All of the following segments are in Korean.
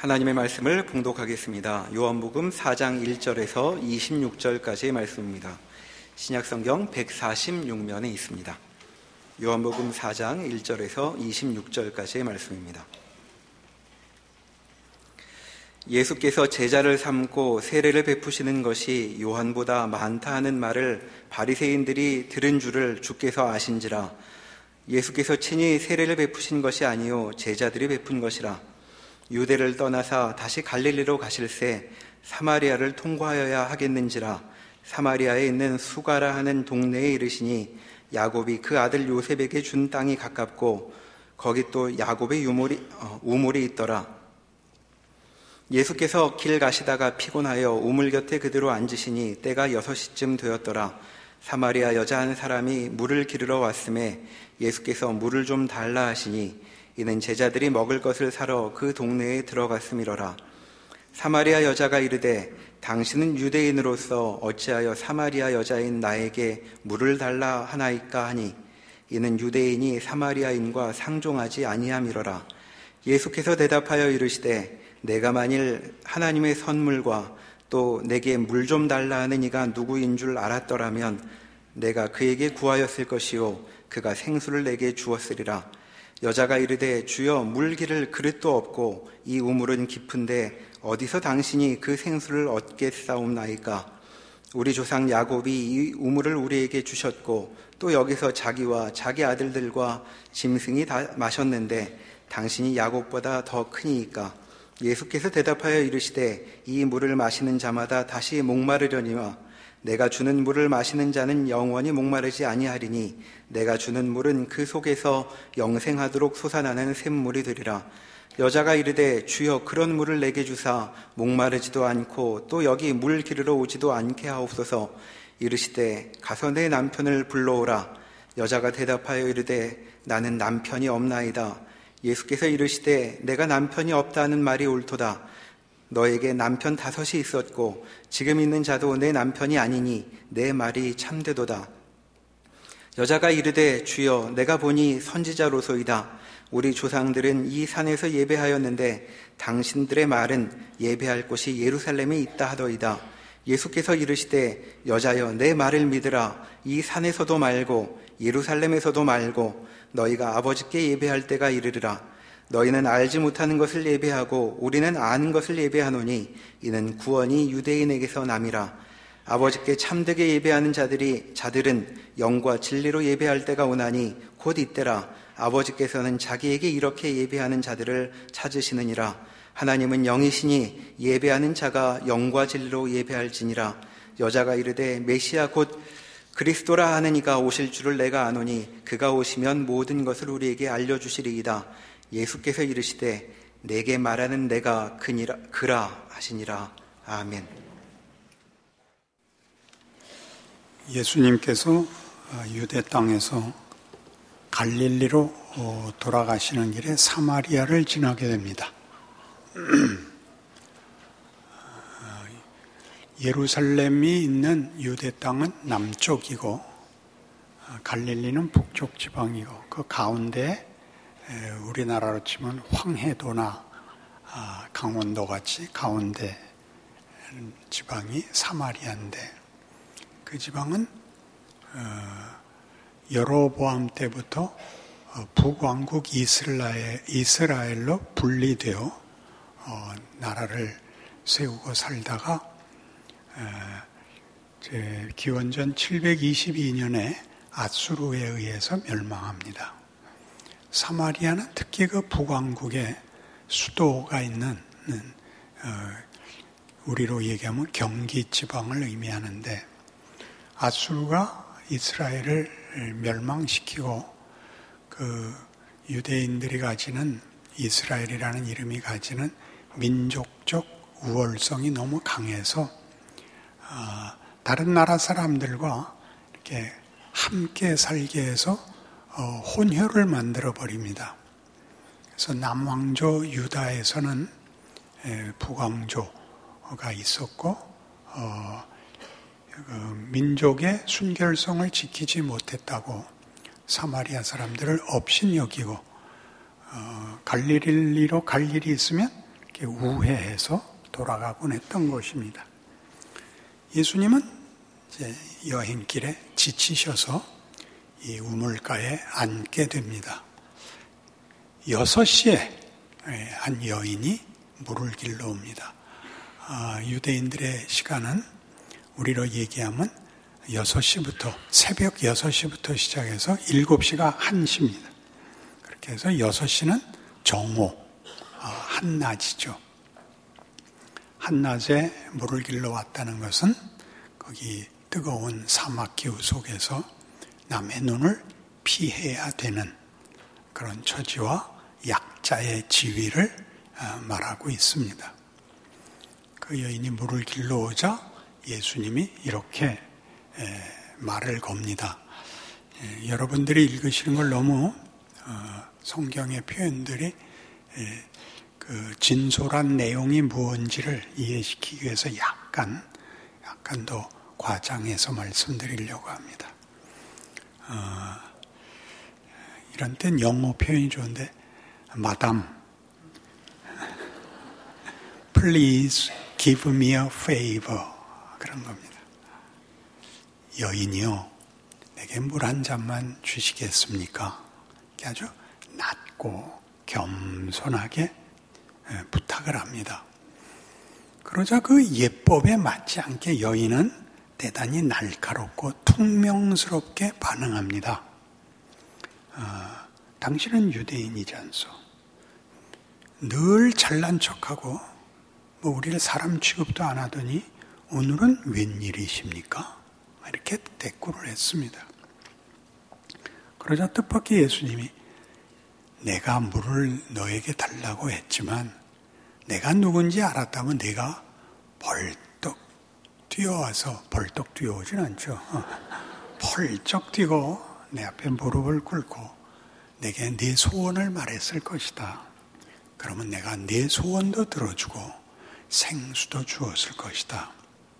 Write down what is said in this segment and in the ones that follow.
하나님의 말씀을 봉독하겠습니다. 요한복음 4장 1절에서 26절까지의 말씀입니다. 신약성경 146면에 있습니다. 요한복음 4장 1절에서 26절까지의 말씀입니다. 예수께서 제자를 삼고 세례를 베푸시는 것이 요한보다 많다 하는 말을 바리새인들이 들은 줄을 주께서 아신지라. 예수께서 친히 세례를 베푸신 것이 아니요 제자들이 베푼 것이라. 유대를 떠나사 다시 갈릴리로 가실새 사마리아를 통과하여야 하겠는지라. 사마리아에 있는 수가라 하는 동네에 이르시니 야곱이 그 아들 요셉에게 준 땅이 가깝고 거기 또 야곱의 우물이 있더라. 예수께서 길 가시다가 피곤하여 우물 곁에 그대로 앉으시니 때가 6시쯤 되었더라. 사마리아 여자 한 사람이 물을 기르러 왔음에 예수께서 물을 좀 달라 하시니 이는 제자들이 먹을 것을 사러 그 동네에 들어갔음이로라. 사마리아 여자가 이르되 당신은 유대인으로서 어찌하여 사마리아 여자인 나에게 물을 달라 하나이까 하니 이는 유대인이 사마리아인과 상종하지 아니함이로라. 예수께서 대답하여 이르시되 내가 만일 하나님의 선물과 또 내게 물 좀 달라 하는 이가 누구인 줄 알았더라면 내가 그에게 구하였을 것이요 그가 생수를 내게 주었으리라. 여자가 이르되 주여 물 기를 그릇도 없고 이 우물은 깊은데 어디서 당신이 그 생수를 얻겠사옵나이까. 우리 조상 야곱이 이 우물을 우리에게 주셨고 또 여기서 자기와 자기 아들들과 짐승이 다 마셨는데 당신이 야곱보다 더 크니이까. 예수께서 대답하여 이르시되 이 물을 마시는 자마다 다시 목마르려니와 내가 주는 물을 마시는 자는 영원히 목마르지 아니하리니 내가 주는 물은 그 속에서 영생하도록 솟아나는 샘물이 되리라. 여자가 이르되 주여 그런 물을 내게 주사 목마르지도 않고 또 여기 물 기르러 오지도 않게 하옵소서. 이르시되 가서 내 남편을 불러오라. 여자가 대답하여 이르되 나는 남편이 없나이다. 예수께서 이르시되 내가 남편이 없다는 말이 옳도다. 너에게 남편 5이 있었고 지금 있는 자도 내 남편이 아니니 내 말이 참되도다. 여자가 이르되 주여 내가 보니 선지자로소이다. 우리 조상들은 이 산에서 예배하였는데 당신들의 말은 예배할 곳이 예루살렘에 있다 하더이다. 예수께서 이르시되 여자여 내 말을 믿으라. 이 산에서도 말고 예루살렘에서도 말고 너희가 아버지께 예배할 때가 이르리라. 너희는 알지 못하는 것을 예배하고 우리는 아는 것을 예배하노니 이는 구원이 유대인에게서 남이라. 아버지께 참되게 예배하는 자들은 영과 진리로 예배할 때가 오나니 곧 이때라. 아버지께서는 자기에게 이렇게 예배하는 자들을 찾으시느니라. 하나님은 영이시니 예배하는 자가 영과 진리로 예배할지니라. 여자가 이르되 메시아 곧 그리스도라 하는 이가 오실 줄을 내가 아노니 그가 오시면 모든 것을 우리에게 알려주시리이다. 예수께서 이르시되 내게 말하는 내가 그라 하시니라. 아멘. 예수님께서 유대 땅에서 갈릴리로 돌아가시는 길에 사마리아를 지나게 됩니다. 예루살렘이 있는 유대 땅은 남쪽이고 갈릴리는 북쪽 지방이고 그 가운데 우리나라로 치면 황해도나 강원도 같이 가운데 지방이 사마리아인데 그 지방은 여로보암 때부터 북왕국 이스라엘로 분리되어 나라를 세우고 살다가 기원전 722년에 아수르에 의해서 멸망합니다. 사마리아는 특히 그 북왕국의 수도가 있는 우리로 얘기하면 경기 지방을 의미하는데 아수르가 이스라엘을 멸망시키고 그 유대인들이 가지는 이스라엘이라는 이름이 가지는 민족적 우월성이 너무 강해서 다른 나라 사람들과 이렇게 함께 살게 해서 혼혈을 만들어 버립니다. 그래서 남왕조 유다에서는 북왕조가 있었고 민족의 순결성을 지키지 못했다고 사마리아 사람들을 업신 여기고 갈릴리로 갈 일이 있으면 이렇게 우회해서 돌아가곤 했던 것입니다. 예수님은 이제 여행길에 지치셔서 이 우물가에 앉게 됩니다. 6시에 한 여인이 물을 길러 옵니다. 유대인들의 시간은 우리로 얘기하면 6시부터, 새벽 6시부터 시작해서 7시가 1시입니다. 그렇게 해서 6시는 정오, 한낮이죠. 한낮에 물을 길러 왔다는 것은 거기 뜨거운 사막 기후 속에서 남의 눈을 피해야 되는 그런 처지와 약자의 지위를 말하고 있습니다. 그 여인이 물을 길러 오자 예수님이 이렇게 말을 겁니다. 여러분들이 읽으시는 걸 너무 성경의 표현들이 그 진솔한 내용이 무언지를 이해시키기 위해서 약간 더 과장해서 말씀드리려고 합니다. 이런 땐 영어 표현이 좋은데, Madam, please give me a favor. 그런 겁니다. 여인이요, 내게 물 한 잔만 주시겠습니까? 아주 낮고 겸손하게 부탁을 합니다. 그러자 그 예법에 맞지 않게 여인은 대단히 날카롭고 퉁명스럽게 반응합니다. 당신은 유대인이지 않소? 늘 잘난 척하고 뭐 우리를 사람 취급도 안 하더니 오늘은 웬일이십니까? 이렇게 대꾸를 했습니다. 그러자 뜻밖의 예수님이 내가 물을 너에게 달라고 했지만 내가 누군지 알았다면 내가 벌떡 뛰어와서, 벌떡 뛰어오진 않죠. 펄쩍 뛰고 내 앞에 무릎을 꿇고 내게 네 소원을 말했을 것이다. 그러면 내가 네 소원도 들어주고 생수도 주었을 것이다.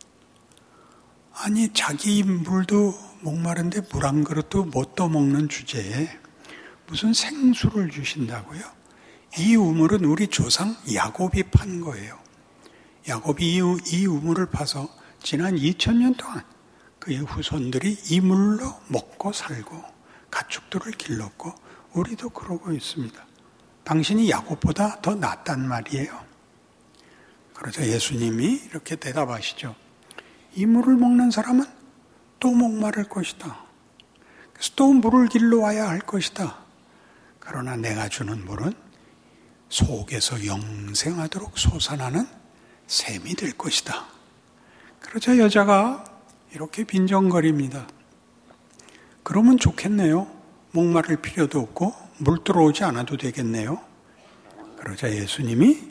아니, 자기 물도 목마른데 물 한 그릇도 못 떠먹는 주제에 무슨 생수를 주신다고요? 이 우물은 우리 조상 야곱이 판 거예요. 야곱이 이 우물을 파서 지난 2000년 동안 그의 후손들이 이 물로 먹고 살고 가축들을 길렀고 우리도 그러고 있습니다. 당신이 야곱보다 더 낫단 말이에요. 그러자 예수님이 이렇게 대답하시죠. 이 물을 먹는 사람은 또 목마를 것이다. 그래서 또 물을 길러 와야 할 것이다. 그러나 내가 주는 물은 속에서 영생하도록 솟아나는 샘이 될 것이다. 그러자 여자가 이렇게 빈정거립니다. 그러면 좋겠네요. 목마를 필요도 없고 물 들어오지 않아도 되겠네요. 그러자 예수님이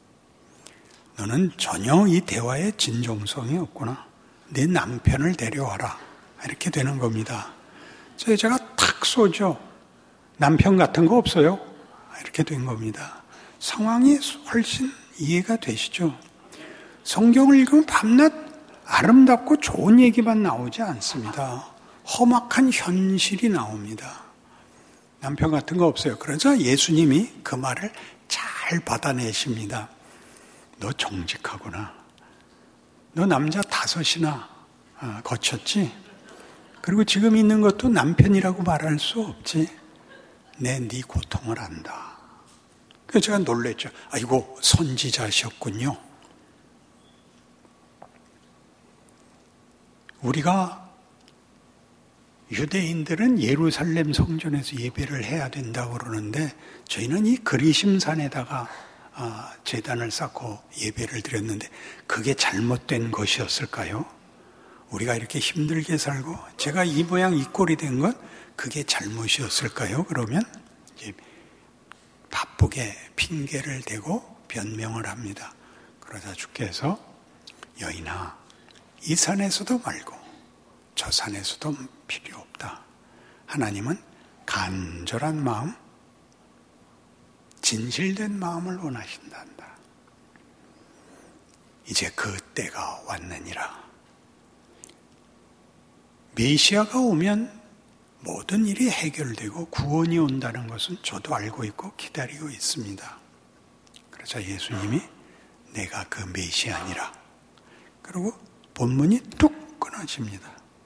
너는 전혀 이 대화에 진정성이 없구나. 네 남편을 데려와라. 이렇게 되는 겁니다. 그래서 여자가 탁 쏘죠. 남편 같은 거 없어요? 이렇게 된 겁니다. 상황이 훨씬 이해가 되시죠? 성경을 읽으면 밤낮 아름답고 좋은 얘기만 나오지 않습니다. 험악한 현실이 나옵니다. 남편 같은 거 없어요. 그러자 예수님이 그 말을 잘 받아내십니다. 너 정직하구나. 너 남자 5이나 거쳤지? 그리고 지금 있는 것도 남편이라고 말할 수 없지. 네 고통을 안다. 그래서 제가 놀랬죠. 아이고, 선지자셨군요. 우리가 유대인들은 예루살렘 성전에서 예배를 해야 된다고 그러는데 저희는 이 그리심산에다가 제단을 쌓고 예배를 드렸는데 그게 잘못된 것이었을까요? 우리가 이렇게 힘들게 살고 제가 이 모양 이 꼴이 된 건 그게 잘못이었을까요? 그러면 이제 바쁘게 핑계를 대고 변명을 합니다. 그러자 주께서 여인아, 이 산에서도 말고 저 산에서도 필요 없다. 하나님은 간절한 마음, 진실된 마음을 원하신단다. 이제 그 때가 왔느니라. 메시아가 오면 모든 일이 해결되고 구원이 온다는 것은 저도 알고 있고 기다리고 있습니다. 그러자 예수님이 내가 그 메시아니라. 그리고 본문이 뚝 끊어집니다.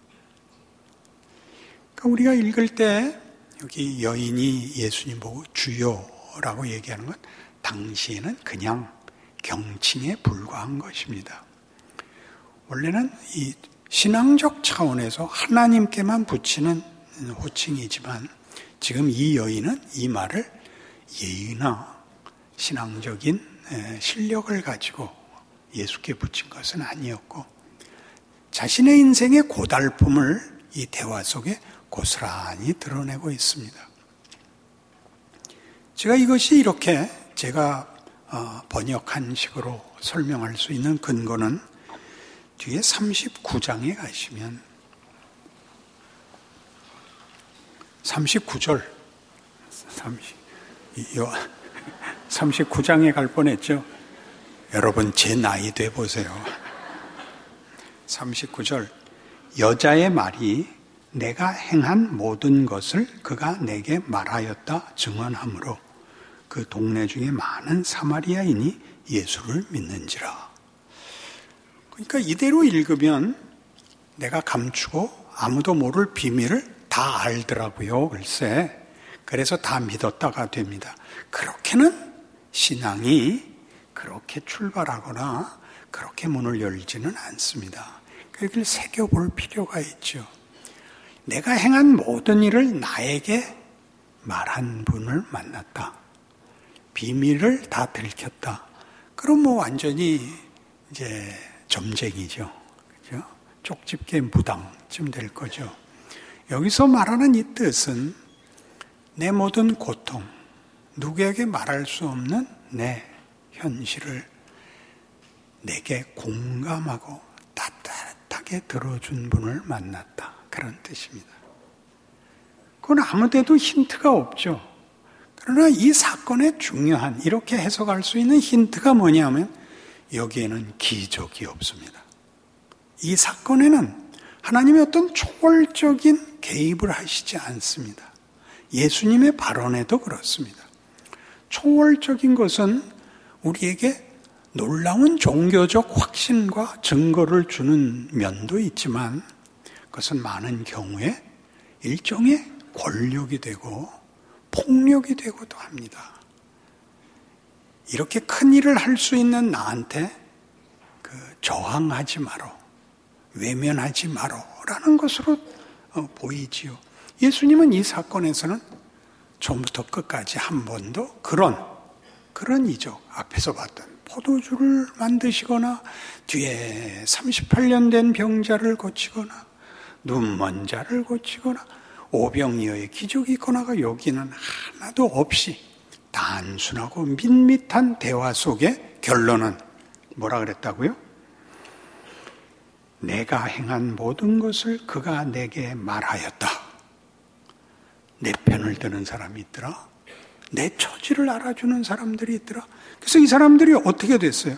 그러니까 우리가 읽을 때 여기 여인이 예수님 보고 주여라고 얘기하는 건 당시에는 그냥 경칭에 불과한 것입니다. 원래는 이 신앙적 차원에서 하나님께만 붙이는 호칭이지만 지금 이 여인은 이 말을 예의나 신앙적인 실력을 가지고 예수께 붙인 것은 아니었고 자신의 인생의 고달픔을 이 대화 속에 고스란히 드러내고 있습니다. 제가 이것이 이렇게 제가 번역한 식으로 설명할 수 있는 근거는 뒤에 39장에 가시면 39절 39장에 갈 뻔했죠. 여러분 제 나이 돼 보세요. 39절 여자의 말이 내가 행한 모든 것을 그가 내게 말하였다 증언하므로 그 동네 중에 많은 사마리아인이 예수를 믿는지라. 그러니까 이대로 읽으면 내가 감추고 아무도 모를 비밀을 다 알더라고요. 글쎄. 그래서 다 믿었다가 됩니다. 그렇게는 신앙이 그렇게 출발하거나 그렇게 문을 열지는 않습니다. 그걸 새겨볼 필요가 있죠. 내가 행한 모든 일을 나에게 말한 분을 만났다. 비밀을 다 들켰다. 그럼 뭐 완전히 이제 점쟁이죠. 그죠? 쪽집게 무당쯤 될 거죠. 여기서 말하는 이 뜻은 내 모든 고통, 누구에게 말할 수 없는 내 현실을 내게 공감하고 따뜻하게 들어준 분을 만났다. 그런 뜻입니다. 그건 아무데도 힌트가 없죠. 그러나 이 사건의 중요한, 이렇게 해석할 수 있는 힌트가 뭐냐면 여기에는 기적이 없습니다. 이 사건에는 하나님의 어떤 초월적인 개입을 하시지 않습니다. 예수님의 발언에도 그렇습니다. 초월적인 것은 우리에게 놀라운 종교적 확신과 증거를 주는 면도 있지만 그것은 많은 경우에 일종의 권력이 되고 폭력이 되고도 합니다. 이렇게 큰 일을 할 수 있는 나한테 저항하지 마라, 외면하지 마라라는 것으로 보이지요. 예수님은 이 사건에서는 처음부터 끝까지 한 번도 그런 이적, 앞에서 봤던 포도주를 만드시거나 뒤에 38년 된 병자를 고치거나 눈먼 자를 고치거나 오병이어의 기적이 있거나가 여기는 하나도 없이 단순하고 밋밋한 대화 속의 결론은 뭐라 그랬다고요? 내가 행한 모든 것을 그가 내게 말하였다. 내 편을 드는 사람이 있더라. 내 처지를 알아주는 사람들이 있더라. 그래서 이 사람들이 어떻게 됐어요?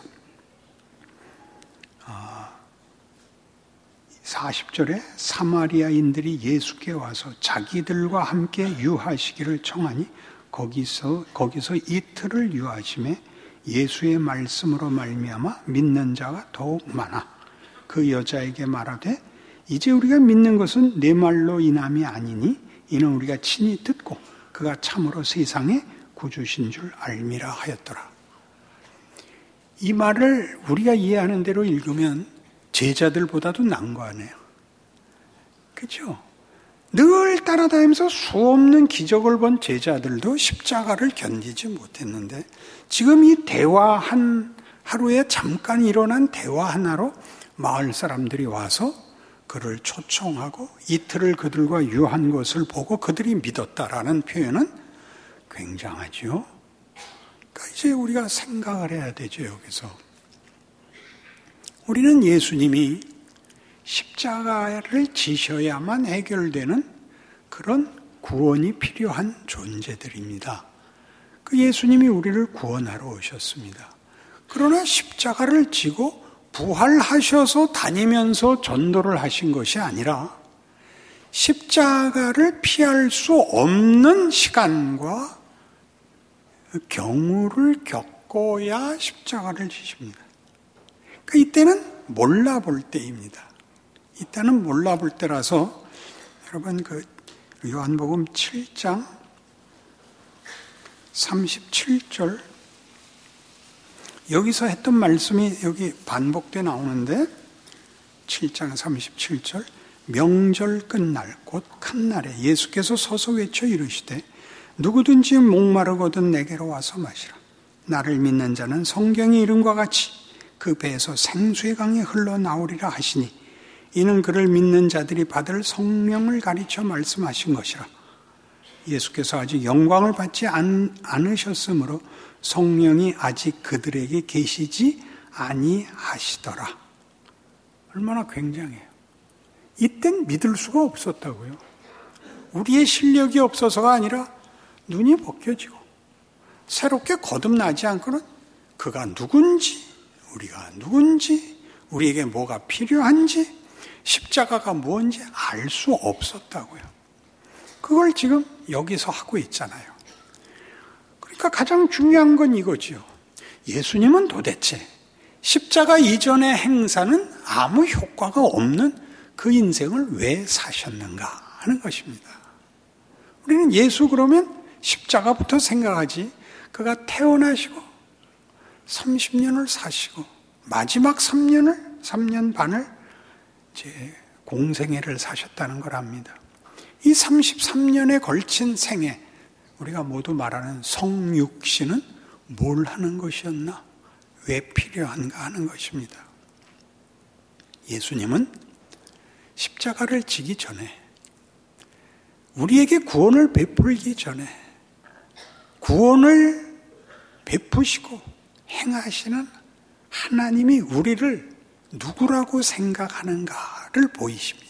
40절에 사마리아인들이 예수께 와서 자기들과 함께 유하시기를 청하니 거기서 이틀을 유하심에 예수의 말씀으로 말미암아 믿는 자가 더욱 많아 그 여자에게 말하되 이제 우리가 믿는 것은 내 말로 인함이 아니니 이는 우리가 친히 듣고 그가 참으로 세상의 구주신 줄 알미라 하였더라. 이 말을 우리가 이해하는 대로 읽으면 제자들보다도 나은 거 아니에요. 그렇죠? 늘 따라다니면서 수없는 기적을 본 제자들도 십자가를 견디지 못했는데 지금 이 대화 하루에 잠깐 일어난 대화 하나로 마을 사람들이 와서 그를 초청하고 이틀을 그들과 유한 것을 보고 그들이 믿었다라는 표현은 굉장하죠. 그러니까 이제 우리가 생각을 해야 되죠. 여기서 우리는 예수님이 십자가를 지셔야만 해결되는 그런 구원이 필요한 존재들입니다. 그 예수님이 우리를 구원하러 오셨습니다. 그러나 십자가를 지고 부활하셔서 다니면서 전도를 하신 것이 아니라 십자가를 피할 수 없는 시간과 경우를 겪고 벗고야 십자가를 지십니다. 그러니까 이때는 몰라볼 때입니다. 이때는 몰라볼 때라서 여러분 요한복음 7장 37절 여기서 했던 말씀이 여기 반복돼 나오는데 7장 37절 명절 끝날 곧 큰 날에 예수께서 서서 외쳐 이르시되 누구든지 목마르거든 내게로 와서 마시라. 나를 믿는 자는 성경이 이름과 같이 그 배에서 생수의 강이 흘러나오리라 하시니 이는 그를 믿는 자들이 받을 성령을 가리켜 말씀하신 것이라. 예수께서 아직 영광을 받지 않으셨으므로 성령이 아직 그들에게 계시지 아니하시더라. 얼마나 굉장해요. 이땐 믿을 수가 없었다고요. 우리의 실력이 없어서가 아니라 눈이 벗겨지고 새롭게 거듭나지 않고는 그가 누군지, 우리가 누군지, 우리에게 뭐가 필요한지, 십자가가 뭔지 알 수 없었다고요. 그걸 지금 여기서 하고 있잖아요. 그러니까 가장 중요한 건 이거지요. 예수님은 도대체 십자가 이전의 행사는 아무 효과가 없는 그 인생을 왜 사셨는가 하는 것입니다. 우리는 예수 그러면 십자가부터 생각하지, 그가 태어나시고 30년을 사시고 마지막 3년 반을 이제 공생애를 사셨다는 걸 압니다. 이 33년에 걸친 생애, 우리가 모두 말하는 성육신은 뭘 하는 것이었나? 왜 필요한가 하는 것입니다. 예수님은 십자가를 지기 전에, 우리에게 구원을 베풀기 전에 구원을 베푸시고 행하시는 하나님이 우리를 누구라고 생각하는가를 보이십니다.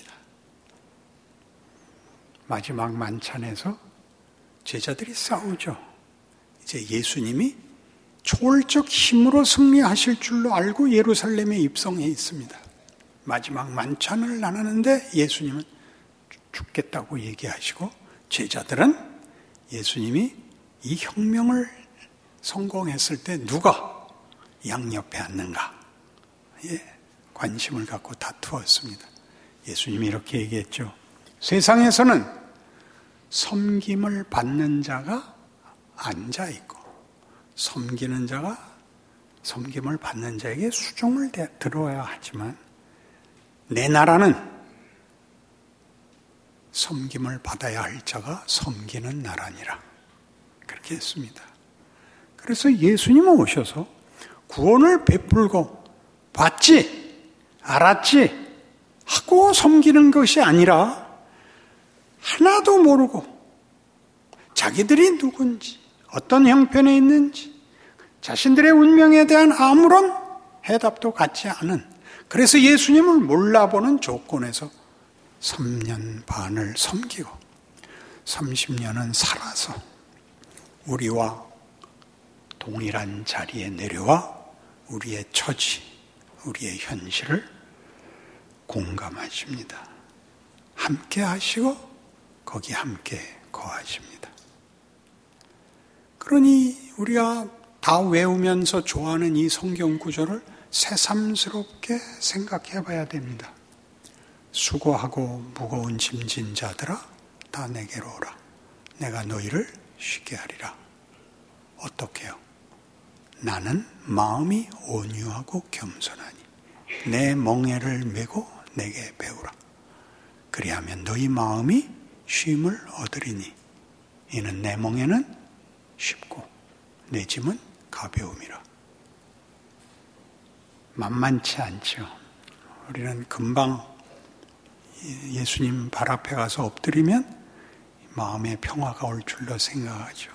마지막 만찬에서 제자들이 싸우죠. 이제 예수님이 초월적 힘으로 승리하실 줄로 알고 예루살렘에 입성해 있습니다. 마지막 만찬을 나누는데 예수님은 죽겠다고 얘기하시고 제자들은 예수님이 이 혁명을 성공했을 때 누가 양옆에 앉는가 관심을 갖고 다투었습니다. 예수님이 이렇게 얘기했죠. 세상에서는 섬김을 받는 자가 앉아 있고 섬기는 자가 섬김을 받는 자에게 수종을 들어야 하지만 내 나라는 섬김을 받아야 할 자가 섬기는 나라니라. 그렇게 했습니다. 그래서 예수님은 오셔서 구원을 베풀고 봤지, 알았지 하고 섬기는 것이 아니라 하나도 모르고 자기들이 누군지, 어떤 형편에 있는지, 자신들의 운명에 대한 아무런 해답도 갖지 않은, 그래서 예수님을 몰라보는 조건에서 3년 반을 섬기고 30년은 살아서 우리와 동일한 자리에 내려와 우리의 처지, 우리의 현실을 공감하십니다. 함께 하시고 거기 함께 거하십니다. 그러니 우리가 다 외우면서 좋아하는 이 성경 구절을 새삼스럽게 생각해 봐야 됩니다. 수고하고 무거운 짐진 자들아 다 내게로 오라. 내가 너희를 쉬게 하리라. 어떻게요? 나는 마음이 온유하고 겸손하니 내 멍에를 메고 내게 배우라. 그리하면 너희 마음이 쉼을 얻으리니 이는 내 멍에는 쉽고 내 짐은 가벼움이라. 만만치 않죠. 우리는 금방 예수님 발 앞에 가서 엎드리면 마음의 평화가 올 줄로 생각하죠.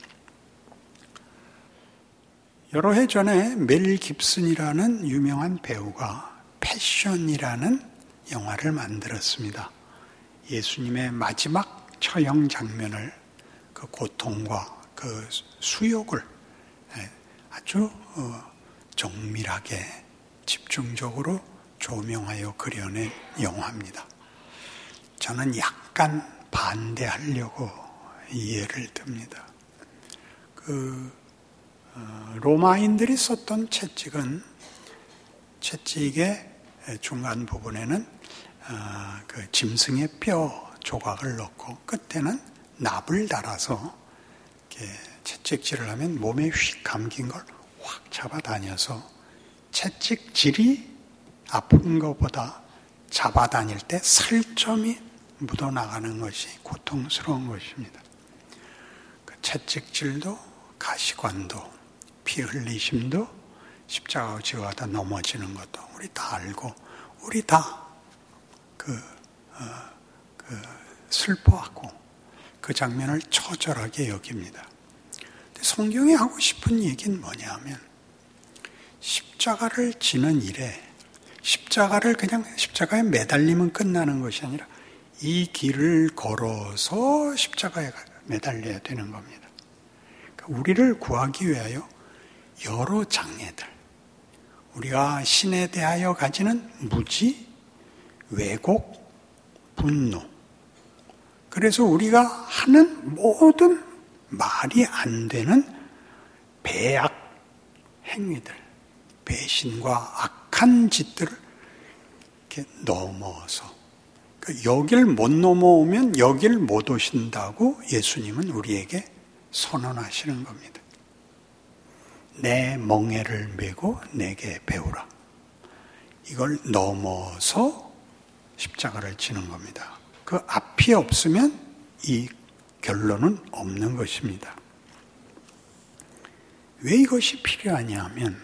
여러 해 전에 멜 깁슨이라는 유명한 배우가 패션이라는 영화를 만들었습니다. 예수님의 마지막 처형 장면을 그 고통과 그 수욕을 아주 정밀하게 집중적으로 조명하여 그려낸 영화입니다. 저는 약간 반대하려고 이해를 듭니다. 그 로마인들이 썼던 채찍은 채찍의 중간 부분에는 그 짐승의 뼈 조각을 넣고 끝에는 납을 달아서 이렇게 채찍질을 하면 몸에 휙 감긴 걸 확 잡아다녀서 채찍질이 아픈 것보다 잡아다닐 때 살점이 묻어나가는 것이 고통스러운 것입니다. 그 채찍질도 가시관도 피 흘리심도 십자가 지어가다 넘어지는 것도 우리 다 알고 우리 다 슬퍼하고 그 장면을 처절하게 여깁니다. 근데 성경이 하고 싶은 얘기는 뭐냐 하면 십자가를 지는 일에 십자가를 그냥 십자가에 매달리면 끝나는 것이 아니라 이 길을 걸어서 십자가에 매달려야 되는 겁니다. 그러니까 우리를 구하기 위하여 여러 장애들, 우리가 신에 대하여 가지는 무지, 왜곡, 분노, 그래서 우리가 하는 모든 말이 안 되는 배악 행위들, 배신과 악한 짓들을 이렇게 넘어서 여길 못 넘어오면 여길 못 오신다고 예수님은 우리에게 선언하시는 겁니다. 내 멍에를 메고 내게 배우라. 이걸 넘어서 십자가를 지는 겁니다. 그 앞이 없으면 이 결론은 없는 것입니다. 왜 이것이 필요하냐 하면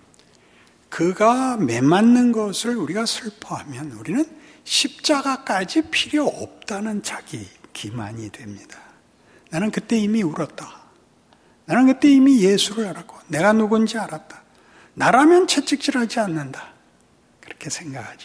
그가 매맞는 것을 우리가 슬퍼하면 우리는 십자가까지 필요 없다는 자기 기만이 됩니다. 나는 그때 이미 울었다. 나는 그때 이미 예수를 알았고 내가 누군지 알았다. 나라면 채찍질하지 않는다. 그렇게 생각하죠.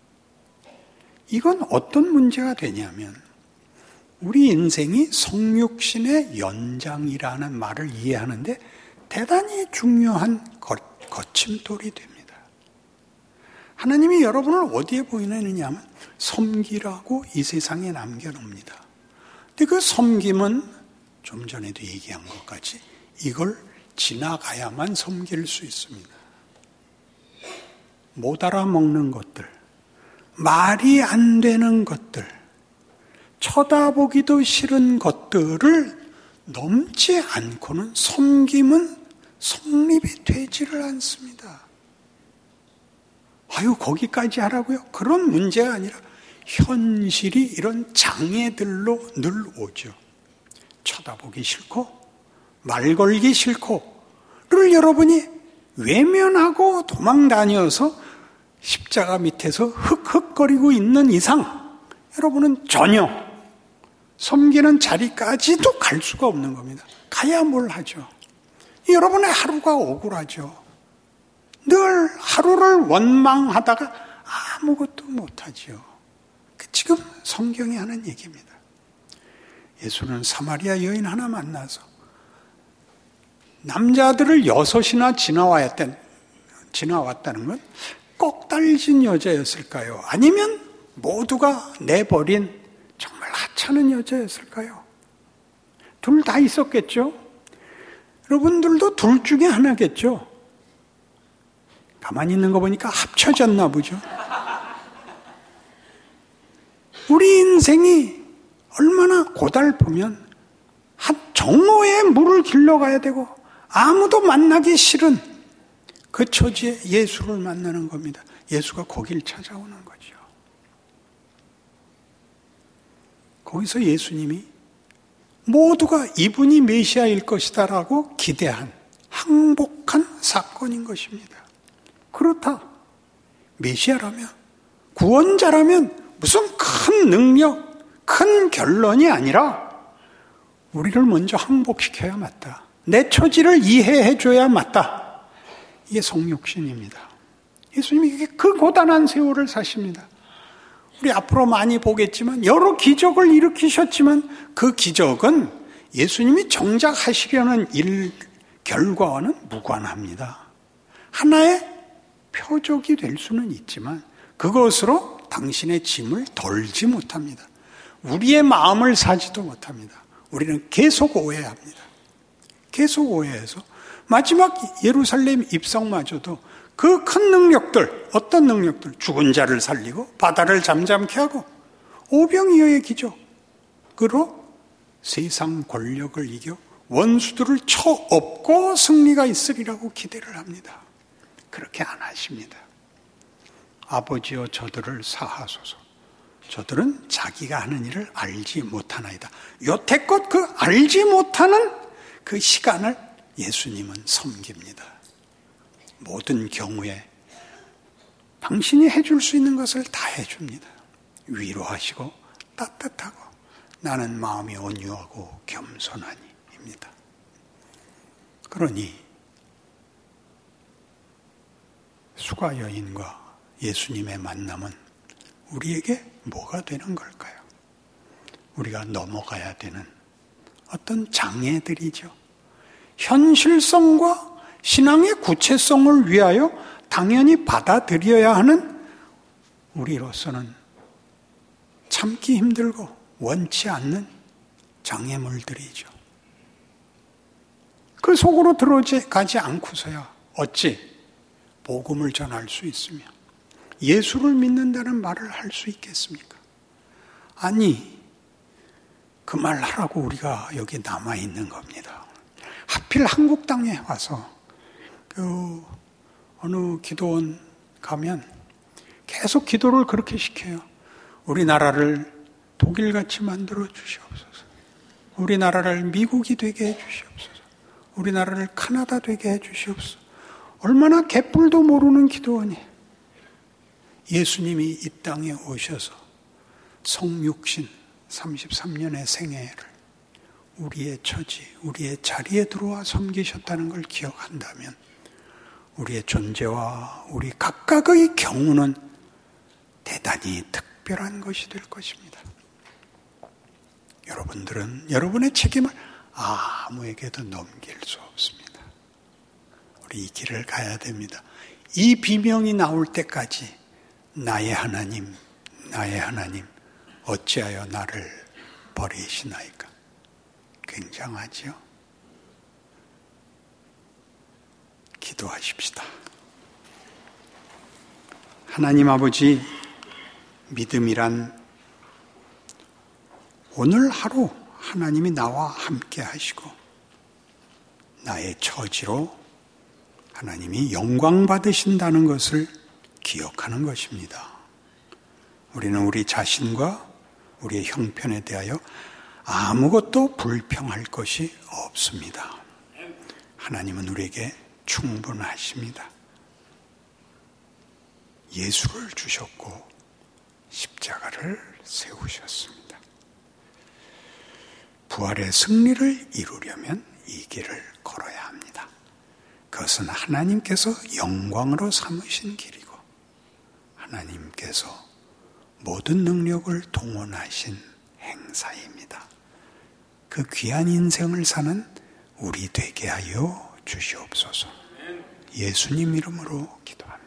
이건 어떤 문제가 되냐면 우리 인생이 성육신의 연장이라는 말을 이해하는데 대단히 중요한 거침돌이 됩니다. 하나님이 여러분을 어디에 보이느냐 하면 섬기라고 이 세상에 남겨놓습니다. 근데 그 섬김은 좀 전에도 얘기한 것 같이 이걸 지나가야만 섬길 수 있습니다. 못 알아먹는 것들, 말이 안 되는 것들, 쳐다보기도 싫은 것들을 넘지 않고는 섬김은 성립이 되지를 않습니다. 아유, 거기까지 하라고요? 그런 문제가 아니라 현실이 이런 장애들로 늘 오죠. 쳐다보기 싫고 말 걸기 싫고를 여러분이 외면하고 도망다녀서 십자가 밑에서 흑흑거리고 있는 이상 여러분은 전혀 섬기는 자리까지도 갈 수가 없는 겁니다. 가야 뭘 하죠? 여러분의 하루가 억울하죠. 늘 하루를 원망하다가 아무것도 못하죠. 지금 성경이 하는 얘기입니다. 예수는 사마리아 여인 하나 만나서 남자들을 6이나 지나왔다는 건 꼭 달진 여자였을까요? 아니면 모두가 내버린 정말 하찮은 여자였을까요? 둘 다 있었겠죠? 여러분들도 둘 중에 하나겠죠? 가만히 있는 거 보니까 합쳐졌나 보죠? 우리 인생이 얼마나 고달프면 한 정오에 물을 길러가야 되고 아무도 만나기 싫은 그 처지에 예수를 만나는 겁니다. 예수가 거길 찾아오는 거죠. 거기서 예수님이 모두가 이분이 메시아일 것이다라고 기대한 항복한 사건인 것입니다. 그렇다. 메시아라면, 구원자라면 무슨 큰 능력, 큰 결론이 아니라 우리를 먼저 항복시켜야 맞다. 내 처지를 이해해줘야 맞다. 이게 성육신입니다. 예수님이 그 고단한 세월을 사십니다. 우리 앞으로 많이 보겠지만 여러 기적을 일으키셨지만 그 기적은 예수님이 정작 하시려는 일 결과와는 무관합니다. 하나의 표적이 될 수는 있지만 그것으로 당신의 짐을 덜지 못합니다. 우리의 마음을 사지도 못합니다. 우리는 계속 오해합니다. 계속 오해해서 마지막 예루살렘 입성마저도 그 큰 능력들, 어떤 능력들, 죽은 자를 살리고 바다를 잠잠케 하고 오병이어의 기적으로 세상 권력을 이겨 원수들을 쳐엎고 승리가 있으리라고 기대를 합니다. 그렇게 안 하십니다. 아버지여 저들을 사하소서. 저들은 자기가 하는 일을 알지 못하나이다. 여태껏 그 알지 못하는 그 시간을 예수님은 섬깁니다. 모든 경우에 당신이 해줄 수 있는 것을 다 해줍니다. 위로하시고 따뜻하고 나는 마음이 온유하고 겸손하니입니다. 그러니 수가 여인과 예수님의 만남은 우리에게 뭐가 되는 걸까요? 우리가 넘어가야 되는 어떤 장애들이죠. 현실성과 신앙의 구체성을 위하여 당연히 받아들여야 하는 우리로서는 참기 힘들고 원치 않는 장애물들이죠. 그 속으로 들어가지 않고서야 어찌 복음을 전할 수 있으며 예수를 믿는다는 말을 할 수 있겠습니까? 아니, 그 말 하라고 우리가 여기 남아있는 겁니다. 하필 한국 땅에 와서 어느 기도원 가면 계속 기도를 그렇게 시켜요. 우리나라를 독일같이 만들어 주시옵소서. 우리나라를 미국이 되게 해 주시옵소서. 우리나라를 카나다 되게 해 주시옵소서. 얼마나 개뿔도 모르는 기도원이 예수님이 이 땅에 오셔서 성육신 33년의 생애를 우리의 처지, 우리의 자리에 들어와 섬기셨다는 걸 기억한다면 우리의 존재와 우리 각각의 경우는 대단히 특별한 것이 될 것입니다. 여러분들은 여러분의 책임을 아무에게도 넘길 수 없습니다. 우리 이 길을 가야 됩니다. 이 비명이 나올 때까지 나의 하나님, 나의 하나님, 어찌하여 나를 버리시나이까? 굉장하지요? 기도하십시다. 하나님 아버지, 믿음이란 오늘 하루 하나님이 나와 함께 하시고 나의 처지로 하나님이 영광 받으신다는 것을 기억하는 것입니다. 우리는 우리 자신과 우리의 형편에 대하여 아무것도 불평할 것이 없습니다. 하나님은 우리에게 충분하십니다. 예수를 주셨고 십자가를 세우셨습니다. 부활의 승리를 이루려면 이 길을 걸어야 합니다. 그것은 하나님께서 영광으로 삼으신 길이고 하나님께서 모든 능력을 동원하신 행사입니다. 그 귀한 인생을 사는 우리 되게 하여 주시옵소서. 예수님 이름으로 기도합니다.